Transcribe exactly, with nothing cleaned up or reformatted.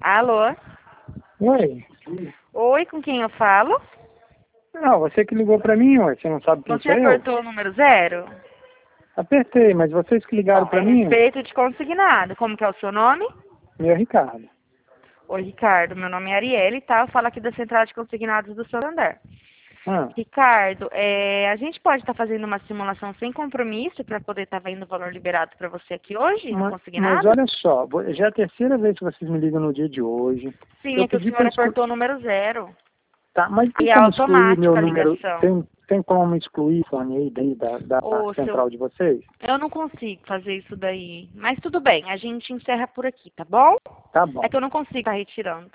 Alô? Oi. Oi, com quem eu falo? Não, você que ligou pra mim, ué. Você não sabe quem Você sou eu? apertou o número zero? Apertei, mas vocês que ligaram Bom, é pra mim, ué. respeito de consignado. Como que é o seu nome? Meu Ricardo. Oi, Ricardo. Meu nome é Arielle, tá? Eu falo aqui da Central de Consignados do Santander. Ah, Ricardo, é, a gente pode estar fazendo uma simulação sem compromisso para poder estar vendo o valor liberado para você aqui hoje, no ma- mas consignado? olha só, vo- já é a terceira vez que vocês me ligam no dia de hoje. Sim, Eu é que o pedi senhor pra excluir. apertou o número zero. Tá, mas tem E é como excluir meu automática a número? ligação. Tem, tem como excluir o fone aí daí da, da Ô, parte seu... central de vocês? Eu não consigo fazer isso daí. Mas tudo bem, a gente encerra por aqui, tá bom? Tá É bom. que eu não consigo estar retirando.